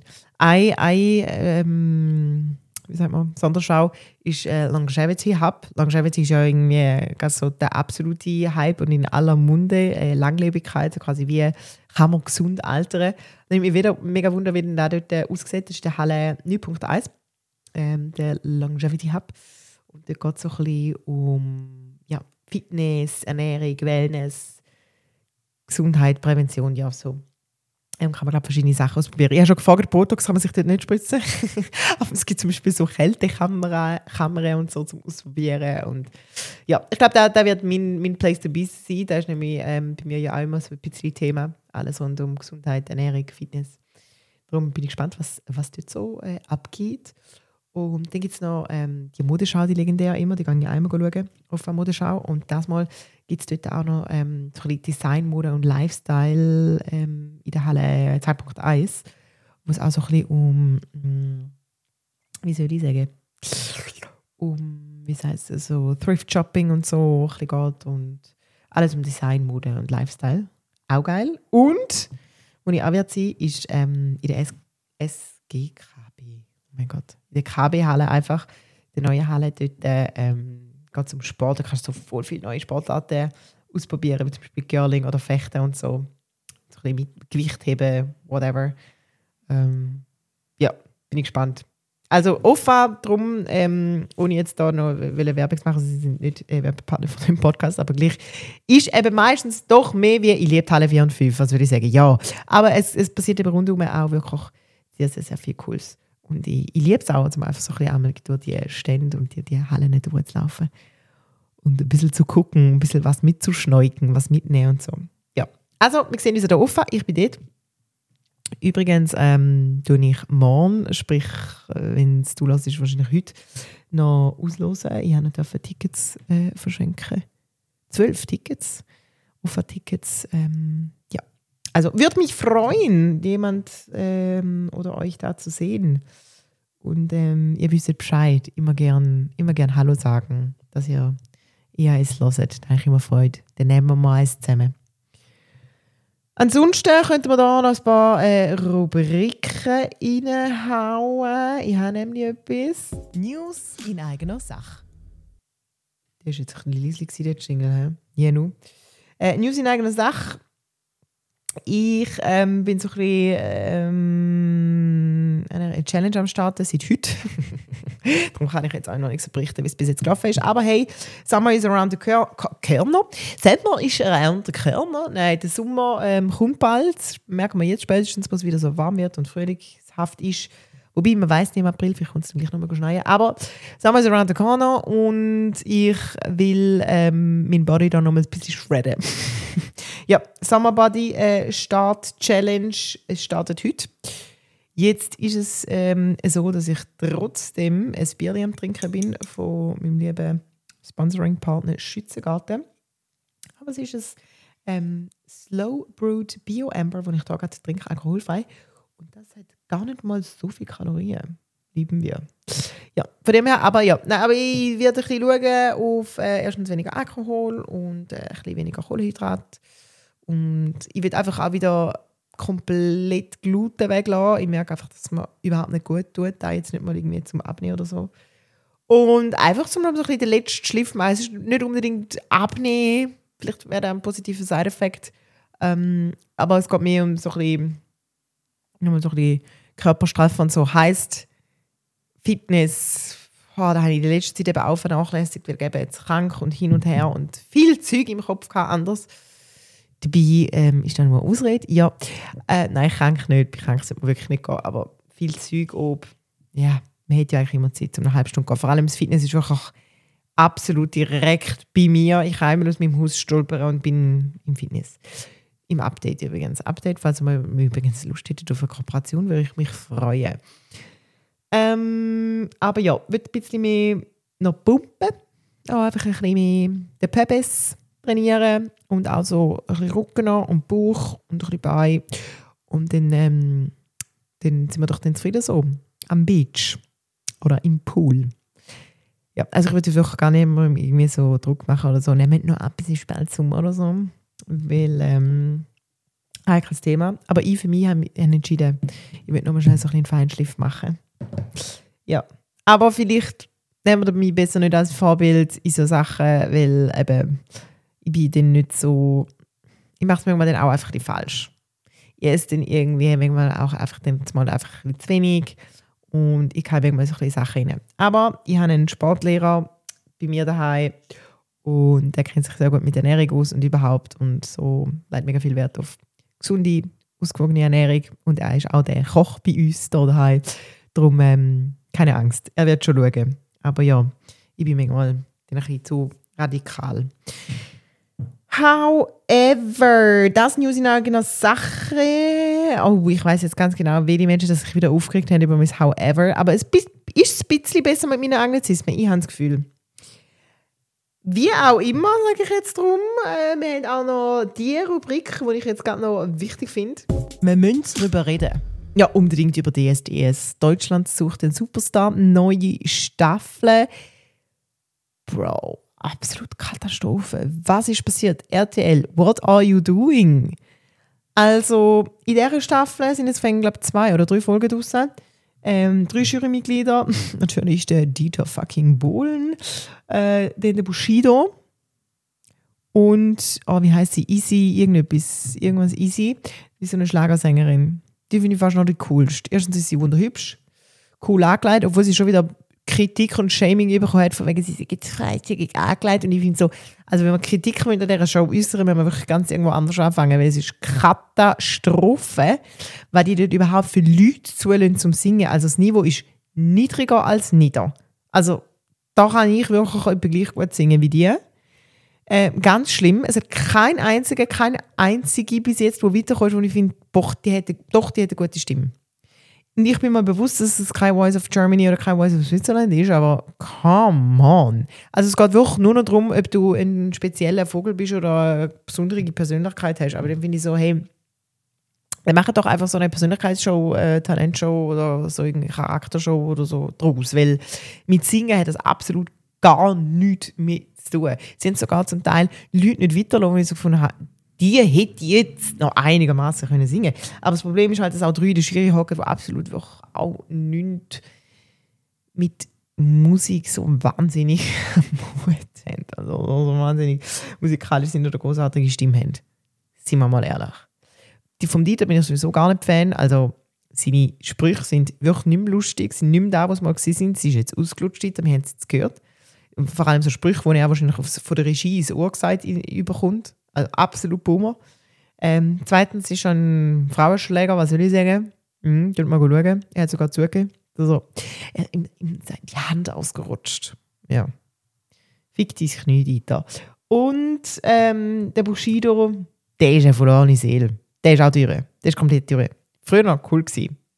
A: Wie sagt man, Sonderschau ist Longevity Hub. Longevity ist ja irgendwie ganz so der absolute Hype und in aller Munde Langlebigkeit, so quasi wie kann man gesund altern. Ich mich wieder mega wundern, wie denn da dort aussieht. Das ist der Halle 9.1, der Longevity Hub. Und da geht es so ein bisschen um Fitness, Ernährung, Wellness, Gesundheit, Prävention, ja so. Kann man, glaube ich, verschiedene Sachen ausprobieren. Ich habe schon gefragt, Botox kann man sich dort nicht spritzen. Aber es gibt zum Beispiel so Kältekamera und so zum Ausprobieren. Und ja, ich glaube, da wird mein Place to be sein. Da ist nämlich bei mir ja auch immer so ein bisschen Thema. Alles rund um Gesundheit, Ernährung, Fitness. Darum bin ich gespannt, was dort so abgeht. Und dann gibt es noch die Modeschau, die legendär immer. Die gehe ich einmal schauen auf eine Modeschau. Und das Mal gibt es dort auch noch so ein bisschen Design, Mode und Lifestyle in der Halle 2.1, wo es auch so ein bisschen um, wie soll ich sagen, wie heißt es, so Thrift-Shopping und so ein bisschen geht und alles um Design, Mode und Lifestyle. Auch geil. Und, wo ich auch werde sein, ist in der SGKB. Oh mein Gott. In der KB-Halle einfach, die neue Halle, dort geht es um Sport. Da kannst du so voll viele neue Sportarten ausprobieren, wie zum Beispiel Curling oder Fechten und so. So ein bisschen mit Gewicht heben, whatever. Ja, bin ich gespannt. Also OFA, darum, ohne jetzt da noch Werbung zu machen, sie sind nicht Werbepartner von dem Podcast, aber gleich, ist eben meistens doch mehr wie ich liebe Halle 4 und 5, was würde ich sagen, ja. Aber es passiert eben rundum auch wirklich sehr, sehr, sehr viel Cooles. Und ich liebe es auch, um einfach so ein bisschen einmal durch die Stände und die Hallen durchzulaufen. Und ein bisschen zu gucken, ein bisschen was mitzuschneuken, was mitnehmen und so. Ja, also wir sehen uns an der OFA, ich bin dort. Übrigens tue ich morgen, sprich, wenn es du lässt, ist wahrscheinlich heute, noch auslosen. Ich durfte Tickets verschenken. 12 Tickets. OFA-Tickets, ja. Also würde mich freuen, jemand oder euch da zu sehen. Und ihr wisst Bescheid. Immer gern Hallo sagen, dass ihr es hört. Da habe ich immer Freude. Dann nehmen wir mal eins zusammen. Ansonsten könnten wir da noch ein paar Rubriken reinhauen. Ich habe nämlich etwas. News in eigener Sache. Das war jetzt ein bisschen leise, der Jingle. Ja, News in eigener Sache. Ich bin so ein bisschen eine Challenge am Starten seit heute. Darum kann ich jetzt auch noch nicht so berichten, wie es bis jetzt gelaufen ist. Aber hey, Summer is around the corner. Summer ist around the corner. Nein, der Sommer kommt bald. Das merken wir jetzt spätestens, wo es wieder so warm wird und frühlingshaft ist. Wobei, man weiss nicht im April, vielleicht kommt es gleich nochmal schneien. Aber Summer is around the corner und ich will mein Body dann noch ein bisschen shredden. Ja, Summer Body Start Challenge startet heute. Jetzt ist es so, dass ich trotzdem ein Bier am Trinken bin von meinem lieben Sponsoring-Partner Schützengarten. Aber es ist ein Slow Brewed Bio Amber, das ich hier gerade trinke, alkoholfrei. Und das hat gar nicht mal so viele Kalorien. Lieben wir. Ja, von dem her, aber ich werde ein bisschen schauen auf erstens weniger Alkohol und ein bisschen weniger Kohlenhydrat. Und ich will einfach auch wieder komplett Gluten weglassen. Ich merke einfach, dass es mir überhaupt nicht gut tut. Auch jetzt nicht mal irgendwie zum Abnehmen oder so. Und einfach so ein bisschen den letzten Schliff machen. Es ist nicht unbedingt Abnehmen. Vielleicht wäre das ein positiver Side-Effekt. Aber es geht mehr um so ein bisschen Körperstrafe und so. Heisst, Fitness, da habe ich in der letzten Zeit eben auch vernachlässigt, weil ich eben jetzt krank und hin und her und viel Zeug im Kopf hatte, anders. Dabei ist dann nur eine Ausrede. Ja, nein, krank nicht. Bei krank sollte man wirklich nicht gehen, aber viel Zeug ob. Ja, man hat ja eigentlich immer Zeit, um eine halbe Stunde zu gehen. Vor allem das Fitness ist wirklich absolut direkt bei mir. Ich kann immer aus meinem Haus stolpern und bin im Fitness. Im Update übrigens. Update, falls ihr übrigens Lust hättet auf eine Kooperation, würde ich mich freuen. Aber ja, ich will ein bisschen mehr noch pumpen. Auch einfach ein bisschen mehr den Pubis trainieren und auch so ein bisschen Rücken und Bauch und ein bisschen Bein. Und dann sind wir doch dann zufrieden so am Beach oder im Pool. Ja, also ich würde wirklich gar nicht mehr irgendwie so Druck machen oder so. Nehmt noch ab, bis es spät Sommer oder so. Weil, kein Thema. Aber ich für mich habe entschieden, ich will noch mal schnell so einen Feinschliff machen. Ja, aber vielleicht nehmen wir mich besser nicht als Vorbild in so Sachen, weil eben, ich bin dann nicht so, ich mache es manchmal dann auch einfach falsch. Ich esse dann irgendwie manchmal auch einfach mal einfach ein bisschen zu wenig und ich habe manchmal so ein bisschen Sachen rein. Aber ich habe einen Sportlehrer bei mir daheim und der kennt sich sehr gut mit Ernährung aus und überhaupt und so legt mega viel Wert auf gesunde, ausgewogene Ernährung und er ist auch der Koch bei uns hier daheim. Darum keine Angst, er wird schon schauen. Aber ja, ich bin manchmal ein bisschen zu radikal. However, das News in eigener Sache. Oh, ich weiss jetzt ganz genau, welche Menschen das sich wieder aufgeregt haben über mein However. Aber es ist ein bisschen besser mit meinen Anglizismen. Ich habe das Gefühl. Wie auch immer, sage ich jetzt drum. Wir haben auch noch die Rubrik, die ich jetzt gerade noch wichtig finde. Wir müssen darüber reden. Ja, unbedingt über DSDS. Deutschland sucht den Superstar. Neue Staffel. Bro, absolut Katastrophe. Was ist passiert? RTL, what are you doing? Also, in dieser Staffel sind jetzt, glaube ich, 2 oder 3 Folgen draussen. 3 Jurymitglieder. Natürlich der Dieter fucking Bohlen. Der Bushido. Und, wie heisst sie? Irgendwas Easy. Wie so eine Schlagersängerin. Die finde ich fast noch die coolste. Erstens ist sie wunderhübsch, cool angelegt, obwohl sie schon wieder Kritik und Shaming bekommen hat, von wegen sie sind freizügig angelegt. Und ich finde so, also wenn man Kritik mit dieser Show äußern, wenn man wirklich ganz irgendwo anders anfangen, weil es ist Katastrophe, weil die dort überhaupt für Leute zulassen zum Singen. Also das Niveau ist niedriger als nieder. Also da kann ich wirklich etwa gleich gut singen wie die. Ganz schlimm. Es hat keine einzige bis jetzt, die weiterkommt, wo ich finde, die hätte eine gute Stimme. Und ich bin mir bewusst, dass es kein Voice of Germany oder kein Voice of Switzerland ist, aber come on. Also es geht wirklich nur noch darum, ob du ein spezieller Vogel bist oder eine besondere Persönlichkeit hast. Aber dann finde ich so, hey, wir machen doch einfach so eine Persönlichkeitsshow, Talentshow oder so eine Charaktershow oder so draus. Weil mit Singen hat das absolut gar nichts mit zu tun. Sie haben sogar zum Teil Leute nicht weiterlassen, weil ich so gefunden habe, die hätte jetzt noch einigermaßen singen können. Aber das Problem ist halt, dass auch 3 in der Jury hocken, die absolut auch nichts mit Musik so wahnsinnig Mut haben. Also so wahnsinnig musikalisch sind oder großartige Stimme haben. Sind wir mal ehrlich. Die vom Dieter bin ich sowieso gar nicht Fan. Also seine Sprüche sind wirklich nicht mehr lustig, sind nicht mehr da, was wir gesehen sind. Sie ist jetzt ausgelutscht, wir haben es jetzt gehört. Vor allem so Sprüche, die er wahrscheinlich von der Regie ins Ohr gesagt überkommt. Also absolut Boomer. Zweitens ist er ein Frauenschläger, was soll ich sagen? Könnt mal schauen. Er hat sogar zugegeben. Also, ihm die Hand ausgerutscht. Ja. Fick dein Knie, Dieter. Und der Bushido, der ist eine verlorene Seele. Der ist auch durch. Der ist komplett durch. Früher noch cool gewesen.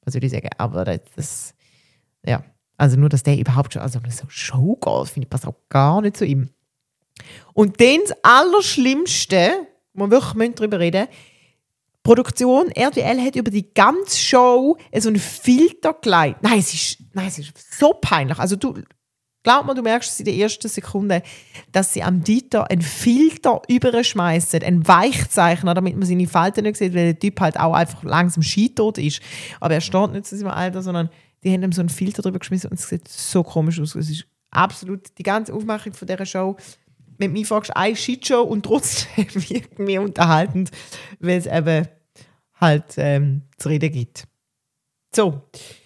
A: was würde ich sagen. Aber das ja, also nur, dass der überhaupt schon, also so Showgirl, finde ich, passt auch gar nicht zu ihm. Und dann das Allerschlimmste, wo wir wirklich darüber reden müssen, die Produktion RTL hat über die ganze Show so einen Filter gelegt. Nein, es ist so peinlich. Also glaub mir, du merkst es in der ersten Sekunde, dass sie am Dieter einen Filter überschmeißen, einen Weichzeichner, damit man seine Falten nicht sieht, weil der Typ halt auch einfach langsam scheintot ist. Aber er steht nicht zu seinem Alter, sondern die haben ihm so einen Filter drüber geschmissen und es sieht so komisch aus. Es ist absolut die ganze Aufmachung von dieser Show. Wenn du mich fragst, eine Shitshow und trotzdem irgendwie unterhaltend, weil es eben halt zu reden gibt. So.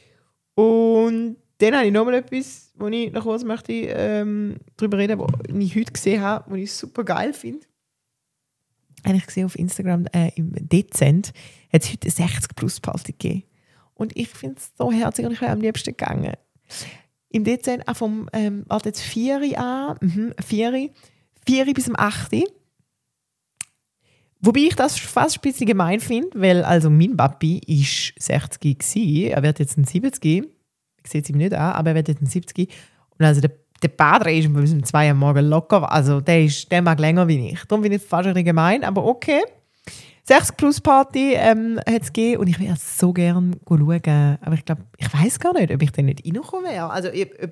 A: Und dann habe ich nochmal etwas, wo ich noch kurz möchte darüber reden, was ich heute gesehen habe, was ich super geil finde. Habe ich gesehen auf Instagram, im Dezent hat es heute eine 60-Plus-Party gegeben. Und ich finde es so herzig und ich wäre am liebsten gegangen. Im Dezent auch vom, jetzt 4 Uhr an, 4 bis 8 Uhr. Wobei ich das fast ein bisschen gemein finde, weil also mein Papi war 60 gewesen, er wird jetzt ein 70. Ich sehe es ihm nicht an, aber er wird jetzt ein 70. Und also der Padre ist bis um 2 Uhr morgens locker, also der mag länger wie ich. Darum finde ich es fast ein bisschen gemein, aber okay. 60-Plus-Party hat es gegeben und ich würde so gerne schauen. Aber ich glaube, ich weiß gar nicht, ob ich dann nicht reinkommen wäre. Also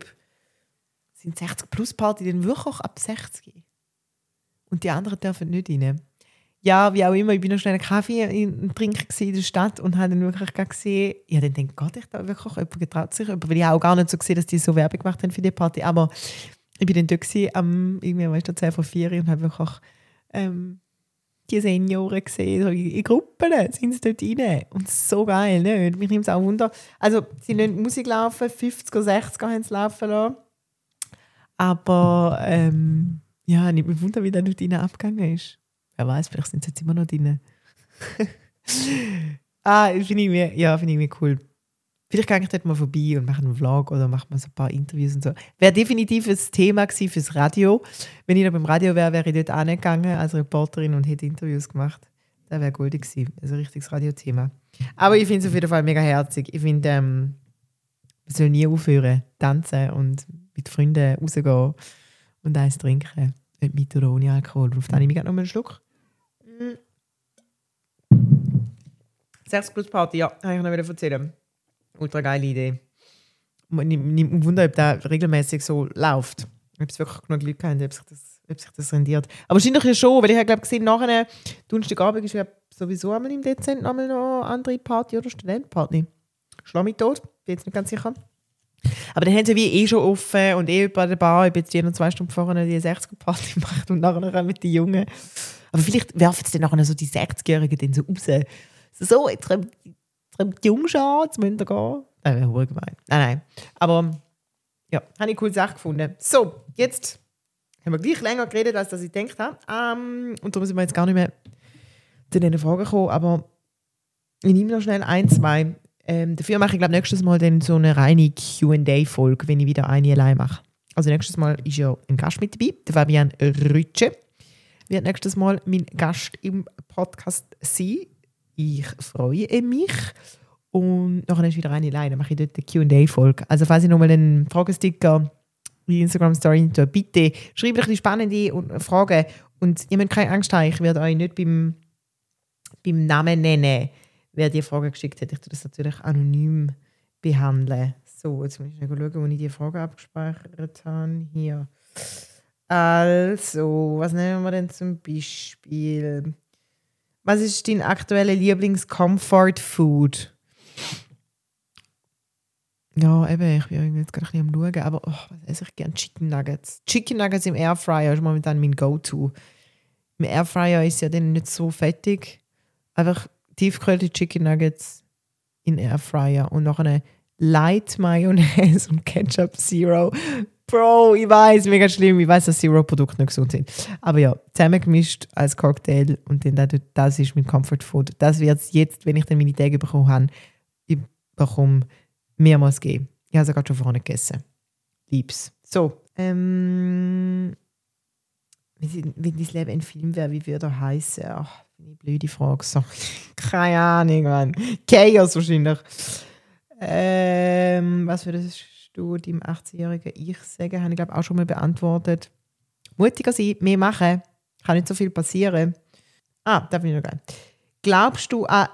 A: sind 60-Plus-Party dann wirklich ab 60? Und die anderen dürfen nicht rein. Ja, wie auch immer, ich bin noch schnell einen Kaffee trinken in der Stadt und habe dann wirklich gesehen, ja, dann denke Gott, ich da wirklich jemand getraut sich, weil ich auch gar nicht so gesehen, dass die so Werbung gemacht haben für die Party. Aber ich bin dann dort gewesen, irgendwie, weißt du, 10 vor 4 und habe wirklich die Senioren gesehen, so in Gruppen sind sie dort rein. Und so geil, ne? Mich nimmt es auch Wunder. Also, sie lassen Musik laufen, 50er, 60er haben sie laufen lassen. Aber, ja, nicht mehr Wunder, wie das dort rein abgegangen ist. Wer weiß, vielleicht sind sie jetzt immer noch drin. Finde ich mir cool. Vielleicht gehe ich dort mal vorbei und mache einen Vlog oder mache mal so ein paar Interviews und so. Wäre definitiv ein Thema gewesen fürs Radio. Wenn ich noch beim Radio wäre, wäre ich dort angegangen als Reporterin und hätte Interviews gemacht. Das wäre gut gewesen. Also ein richtiges Radiothema. Aber ich finde es auf jeden Fall mega herzig. Ich finde, man soll nie aufhören, tanzen und mit Freunden rausgehen und eins trinken. Mit oder ohne Alkohol. Auf dann nehme ich noch mal einen Schluck. 60-Plus-Party, ja, habe ich noch wieder erzählen. Ultra geile Idee. Ich wundere, ob das regelmäßig so läuft. Ob es wirklich genug Leute haben, ob sich das rendiert. Aber wahrscheinlich ja schon, weil ich habe gesehen, nachher Donnerstagabend ist ja sowieso einmal im Dezember noch eine andere Party oder Studentenparty. Schlag mich tot, bin jetzt nicht ganz sicher. Aber dann haben sie wie schon offen und bei der Bar, ich bin jetzt 2 Stunden vorher die 60er-Party gemacht und nachher mit den Jungen. Aber vielleicht werfen sie dann nachher so die 60-Jährigen dann so raus. So, jetzt kommt die Jungs an, jetzt müssen wir gehen. Das wäre wohl gemein. Nein. Aber ja, habe ich eine coole Sache gefunden. So, jetzt haben wir gleich länger geredet, als ich gedacht habe. Und darum sind wir jetzt gar nicht mehr zu diesen Fragen gekommen. Aber ich nehme noch schnell 1, 2. Dafür mache ich, glaube nächstes Mal dann so eine reine Q&A-Folge, wenn ich wieder eine allein mache. Also nächstes Mal ist ja ein Gast mit dabei, der Fabian Rütsche wird nächstes Mal mein Gast im Podcast sein. Ich freue mich. Und nachher ist wieder eine allein, dann mache ich dort eine Q&A-Folge. Also falls ich nochmal einen Fragesticker in die Instagram-Story tue, bitte schreibt euch die spannende Fragen. Und ihr müsst keine Angst haben, ich werde euch nicht beim Namen nennen, wer die Frage geschickt hat. Ich tue das natürlich anonym behandeln. So, jetzt muss ich schauen, wo ich die Frage abgespeichert habe. Hier. Also, was nehmen wir denn zum Beispiel? Was ist dein aktueller Lieblings-Comfort-Food? Ja, eben, ich bin jetzt gerade ein bisschen am Schauen, aber was esse ich gerne? Chicken Nuggets. Chicken Nuggets im Airfryer ist momentan mein Go-To. Im Airfryer ist ja dann nicht so fettig. Einfach tiefgekühlte Chicken Nuggets in Airfryer und noch eine Light Mayonnaise und Ketchup Zero. Bro, ich weiß, mega schlimm. Ich weiß, dass Zero-Produkte nicht gesund sind. Aber ja, zusammengemischt als Cocktail und dann das ist mein Comfort Food. Das wird es jetzt, wenn ich dann meine Tage bekommen habe, ich bekomme mehrmals geben. Ich habe es gerade schon vorne gegessen. Lieb's. So, wenn dein Leben ein Film wäre, wie würde er heißen? Ach, eine blöde Frage. So. Keine Ahnung, Mann. Chaos wahrscheinlich. Was würdest du deinem 18-jährigen Ich sagen? Habe ich, glaube auch schon mal beantwortet. Mutiger sein, mehr machen. Kann nicht so viel passieren. Da bin ich noch geil. Glaubst du an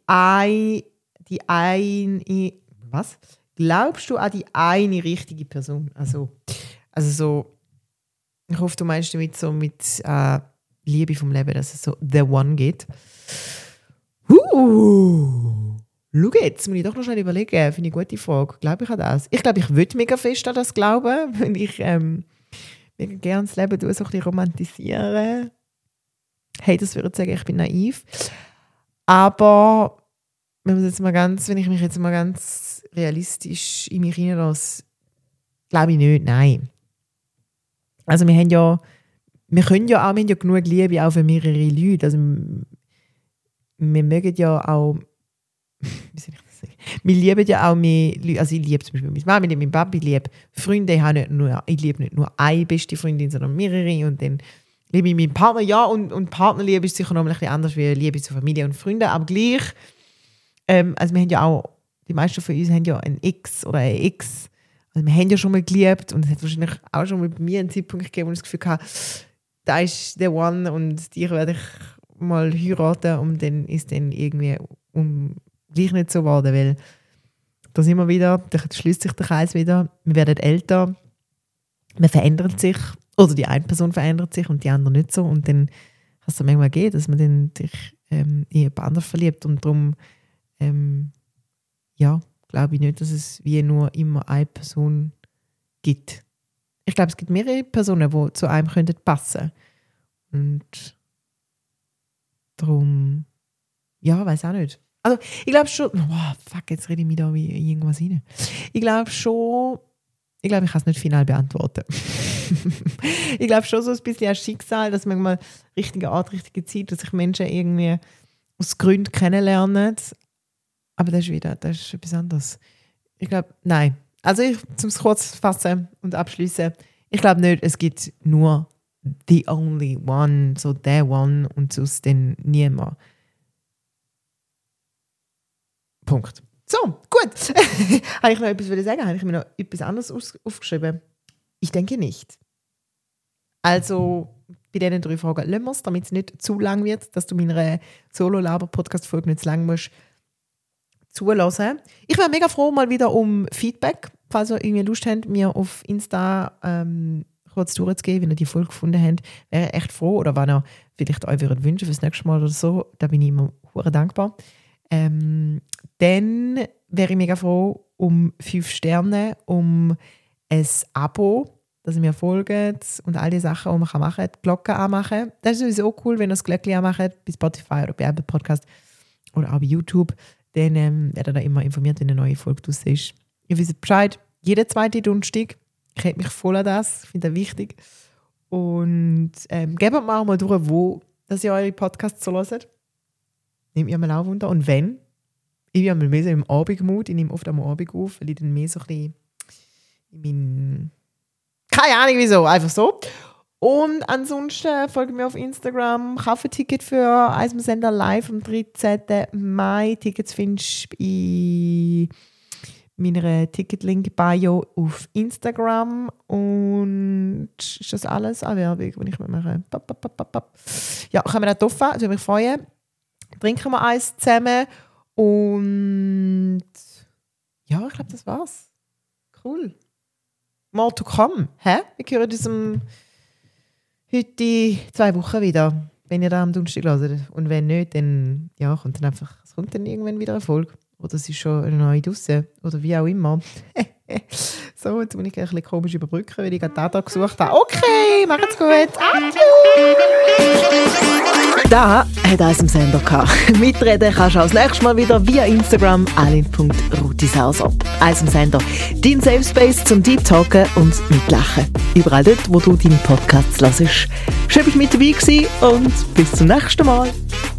A: Glaubst du an die eine richtige Person? Also so, ich hoffe, du meinst damit so mit Liebe vom Leben, dass es so the one gibt. Schau jetzt, muss ich doch noch schnell überlegen. Finde ich eine gute Frage. Glaube ich an das? Ich glaube, ich würde mega fest an das glauben, wenn ich mega gerne das Leben so ein bisschen romantisieren. Hey, das würde ich sagen, ich bin naiv. Aber wenn ich mich jetzt mal ganz realistisch in mich hineinlasse, glaube ich nicht, nein. Also wir haben ja genug Liebe auch für mehrere Leute. Also wir mögen ja auch, wie soll ich das sagen? Wir lieben ja auch mehr Leute. Also ich liebe zum Beispiel meine Mama, meinen Papi, ich liebe Freunde. Ich liebe nicht nur eine beste Freundin, sondern mehrere. Und dann liebe ich meinen Partner, ja. Und Partnerliebe ist sicher noch ein bisschen anders wie Liebe zu Familie und Freunden. Aber gleich, also wir haben ja auch, die meisten von uns haben ja ein Ex oder eine Ex. Also wir haben ja schon mal geliebt und es hat wahrscheinlich auch schon mal bei mir einen Zeitpunkt gegeben, wo ich das Gefühl hatte, da ist der One und die werde ich mal heiraten und dann ist dann irgendwie gleich nicht so geworden, weil da sind wir wieder, da schließt sich der Kreis wieder, wir werden älter, man verändert sich oder die eine Person verändert sich und die andere nicht so und dann kann es dann manchmal gehen, dass man dann sich in jemand anderes verliebt und darum glaube ich nicht, dass es wie nur immer eine Person gibt. Ich glaube, es gibt mehrere Personen, die zu einem passen könnten. Und darum, weiß auch nicht. Also, ich glaube schon, jetzt rede ich mich da wie irgendwas rein. Ich glaube, ich kann es nicht final beantworten. Ich glaube schon so ein bisschen als Schicksal, dass manchmal richtige Art, richtige Zeit, dass sich Menschen irgendwie aus Gründen kennenlernen. Aber das ist etwas anderes. Ich glaube, nein. Also zum es kurz fassen und abschließen. Ich glaube nicht, es gibt nur the only one, so der one und sonst dann niemand. Punkt. So, gut. Habe ich noch etwas sagen? Habe ich mir noch etwas anderes aufgeschrieben? Ich denke nicht. Also bei diesen 3 Fragen lassen wir es, damit es nicht zu lang wird, dass du meiner Solo-Laber-Podcast-Folge nicht zu lang musst zulassen. Ich wäre mega froh mal wieder um Feedback, falls ihr irgendwie Lust habt, mir auf Insta kurz durchzugehen, wenn ihr die Folge gefunden habt. Wäre echt froh. Oder wenn ihr vielleicht euch wünschen fürs nächste Mal oder so, da bin ich immer sehr dankbar. Dann wäre ich mega froh um 5 Sterne, um ein Abo, dass ihr mir folgt und all die Sachen, die man machen kann, die Glocke anmachen. Das ist sowieso cool, wenn ihr das Glöckchen anmacht, bei Spotify oder bei Apple Podcast oder auch bei YouTube. Dann werdet ihr da immer informiert, wenn eine neue Folge draus ist. Ihr wisst Bescheid, jeden 2. Donnerstag. Ich hätte mich voll an das, ich finde das wichtig. Und gebt mir auch mal durch, wo dass ihr eure Podcasts so hört. Nehmt ihr mal auch Wunder. Und wenn, ich bin einmal mehr so im Abendmut, ich nehme oft am Abend auf, weil ich dann mehr so ein bisschen in meinen... Keine Ahnung wieso, einfach so. Und ansonsten folgt mir auf Instagram, kaufe ein Ticket für Eisensender live am 13. Mai. Tickets findest du in meiner Ticket-Link-Bio auf Instagram. Und ist das alles an Werbung, die ich mache? Ja, können wir das offen, das würde mich freuen. Trinken wir eins zusammen. Und ja, ich glaube, das war's. Cool. More to come. Hä? Wir hören uns heute 2 Wochen wieder, wenn ihr da am Donnerstag hört. Und wenn nicht, dann kommt dann einfach, es kommt dann irgendwann wieder eine Folge. Oder es ist schon eine neue draussen. Oder wie auch immer. So, jetzt muss ich ein bisschen komisch überbrücken, weil ich gerade da gesucht habe. Okay, macht's gut. Adieu! Da hat uns im Sender gehabt. Mitreden kannst du auch das nächste Mal wieder via Instagram alin.rutisauser. Eins im Sender. Dein Safe Space zum Deep Talken und Mitlachen. Überall dort, wo du deine Podcasts hörst. Schön, dass du mit dabei warst und bis zum nächsten Mal.